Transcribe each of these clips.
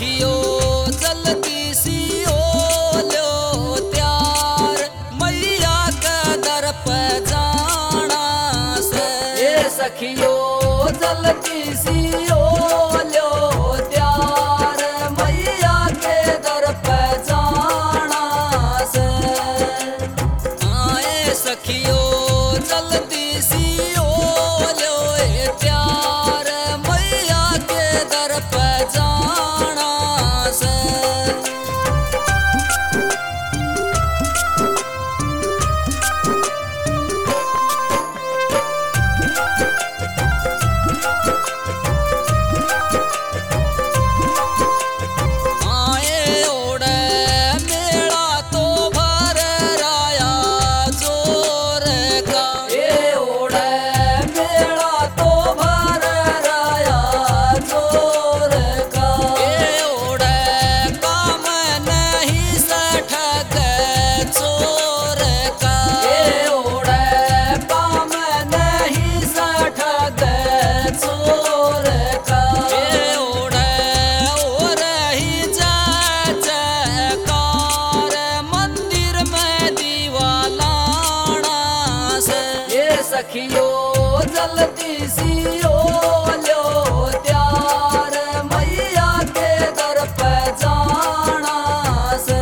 सखियो जल्दी सी हो लो त्यार, मैया के दर पे जाना से। ये सखियो जल्दी सी हो लो त्यार, मैया के दर पे जाना से। आए सखियो जल्दी सी हो लो त्यार, मैया के दर पे जाना से। सखियो जल्दी सी हो लो त्यार, मैया के दर पे जाना से।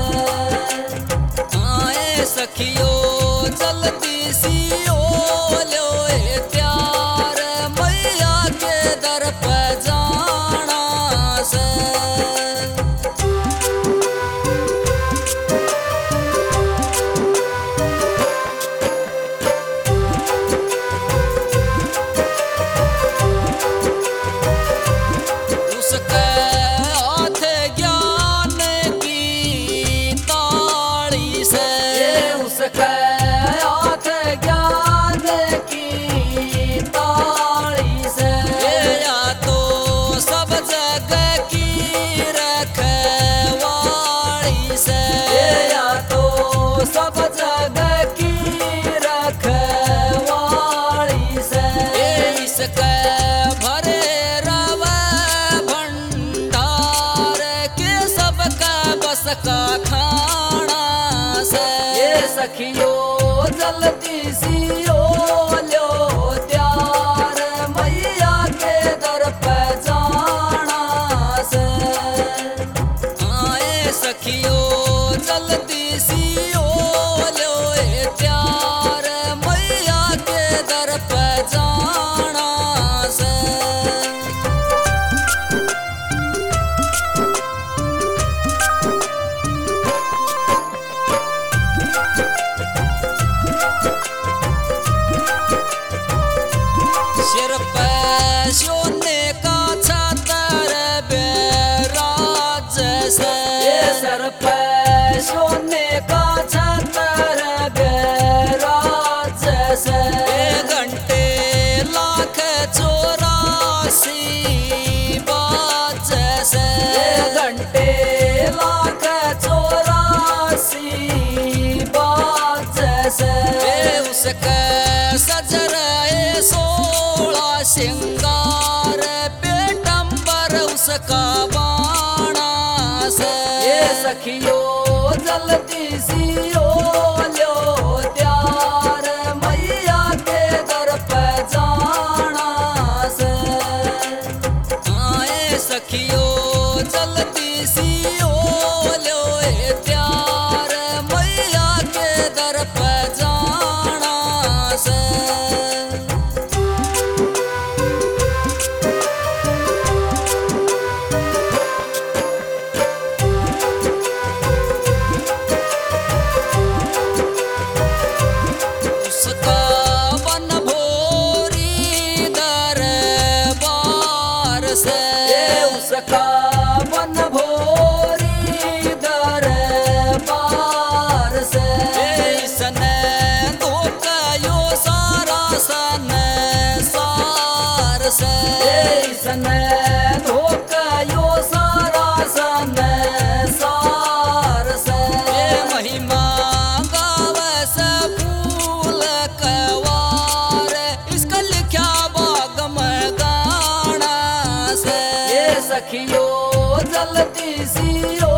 आए सखियो जल्दी सी हो लो त्यार, मैया के दर पे जाना से। सब जगह की रखवाली से। इसके भरे रवा भंडार के सबका बस का खाना से। ये सखियो जल्दी सी हो लो त्यार, मैया के दर पे जाना से। आए सखियो जल्दी सी हो लो त्यार, मैया के दर पे जाना से। सिर पे सोने का छतर बेराज से। सर पे सोने का छतर बेराज से। घंटे लाख 84 बाज से। घंटे लाख 84 बाज से। उसके सज रहे 16 श्रृंगार, पेटंबर उसका बाणा से। ये सखियो जल्दी सी हो लो त्यार, मैया के दर पे जाना से। आए सखियो जल्दी सी हो लो त्यार, मैया के दर पे जाना से। उसका वन भोरी दरबार से। इसने धोकायो सारा संसार से। इसने धोकायो सारा संसार से। महिमा गावे से फूल कवार, इसका लिखा बाग में गाना से। सखियो जल्दी सी